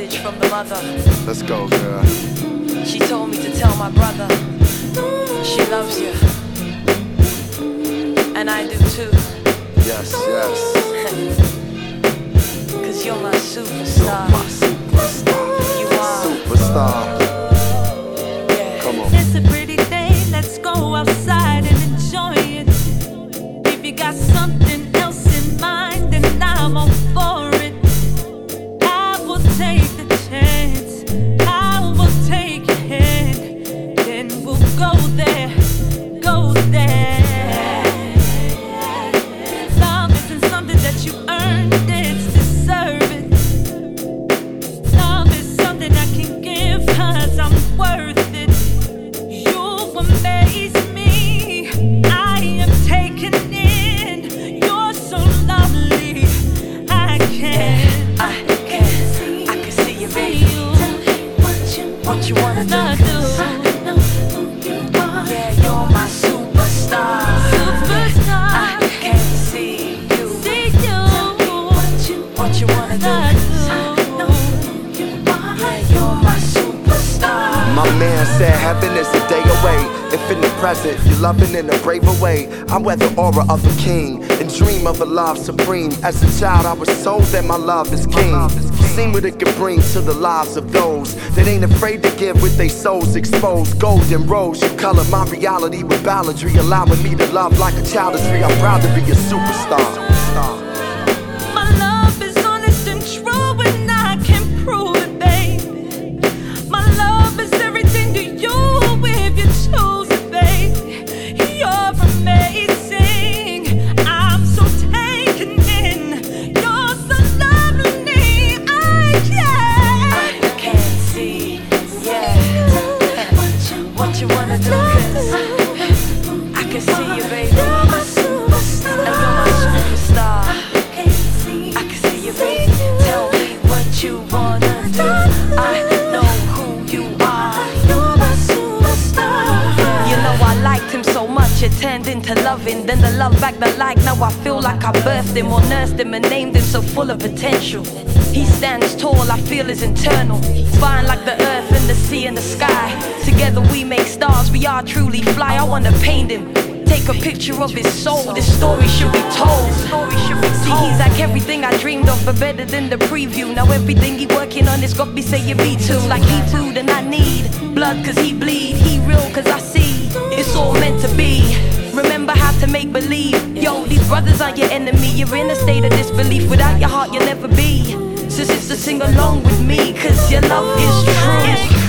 message from the mother. Let's go, girl. She told me to tell my brother she loves you, and I do too. Yes, yes. 'Cause you're my superstar. You're my superstar. You are. Superstar. Yeah. Come on. It's a pretty day, let's go outside and enjoy it. If you got something else in mind, then I'm all for it. I will take the chance, I will take your hand, then we'll go there, go there. Love isn't something that you earned, it's deserving. Love is something I can give 'cause I'm worth it. You amaze me, I am taken in. You're so lovely, I can't. I can see you, baby. What you wanna do? 'Cause yeah, you're my superstar. I can see you. What you wanna do? 'Cause yeah, you're my superstar. My man said heaven is a day away. If in the present you're loving in a braver way, I wear the aura of a king and dream of a love supreme. As a child I was told that my love is king. Seen what it can bring to the lives of those that ain't afraid to give with their souls exposed. Golden rose, you color my reality with balladry, allowing me to love like a child is free. I'm proud to be a superstar. My love is honest and true, and I can prove it, baby. My love is everything to you if you choose it, baby. You're amazing, I'm so taken in. You're so lovely, I can't see, yeah. What you wanna do? 'Cause I can see you, baby. And you're my superstar. I can see you, baby. Tell me what you wanna do. I know who you are. You're my superstar. You know I liked him so much, it turned into loving. Then the love back the like. Now I feel like I birthed him or nursed him and named him, so full of potential. He stands tall, I feel is internal. Fine like the earth and the sea and the sky. Together we make stars, we are truly fly. I wanna paint him, take a picture of his soul. This story should be told. See, he's like everything I dreamed of, but better than the preview. Now everything he working on is got me saying me too. Like he food and I need blood 'cause he bleed. He real 'cause I see it's all meant to be. Remember how to make believe. Yo, these brothers aren't your enemy. You're in a state of disbelief. Without your heart you'll never be. So sister, sing along with me 'cause your love is true.